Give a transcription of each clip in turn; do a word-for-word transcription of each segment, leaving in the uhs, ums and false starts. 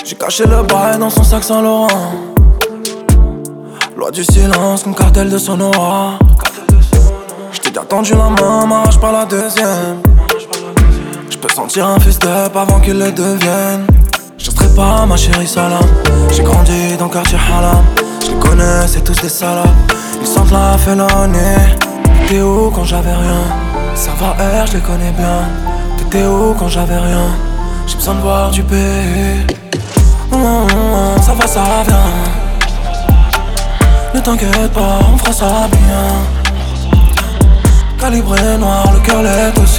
J'ai caché le bail dans son sac Saint-Laurent. Loi du silence comme cartel de Sonora. J't'ai déjà tendu la main, m'arrache pas la deuxième. J'peux sentir un fils d'up avant qu'il le devienne. Je serai pas ma chérie salam. J'ai grandi dans le quartier halam. Je les connais, c'est tous des salades. Ils sentent la félonie. T'étais où quand j'avais rien? Ça va R, je les connais bien. T'étais où quand j'avais rien? J'ai besoin de voir du pays. Mmh, mmh, ça va, ça vient. Ne t'inquiète pas, on fera ça bien. Calibré noir, le cœur l'est aussi.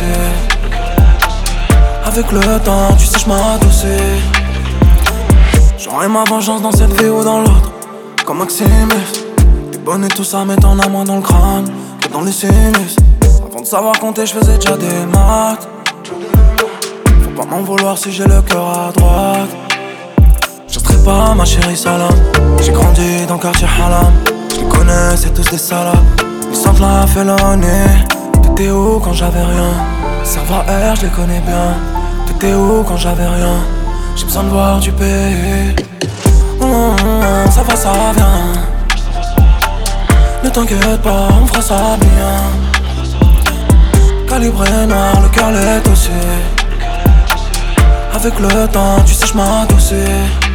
Avec le temps, tu sais, j'm'adoucis. J'aurai ma vengeance dans cette vie ou dans l'autre. Comme Maximus. T'es bonne et tout ça, mais t'en as moins dans le crâne que dans les sinus. Avant de savoir compter, j'faisais déjà des maths. Faut pas m'en vouloir si j'ai le cœur à droite. Je serai pas ma chérie salam. J'ai grandi dans le quartier halam. Je les connais, c'est tous des salades. Ils sentent la félonie. T'étais où quand j'avais rien? Ça va R, je les connais bien. T'étais où quand j'avais rien? J'ai besoin de voir du pays. Mmh, mmh, ça va, ça vient. Ne t'inquiète pas, on fera ça bien. Calibré noir, le cœur l'est aussi. Avec le temps, tu sais, j'm'adoucis.